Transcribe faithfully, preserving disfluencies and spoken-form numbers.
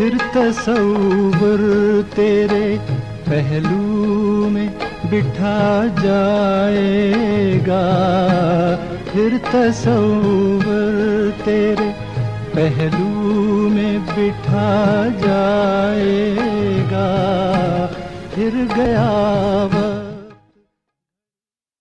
फिर तसव्वुर तेरे पहलू में बिठा जाएगा, फिर तसव्वुर तेरे पहलू में बिठा जाएगा। फिर गया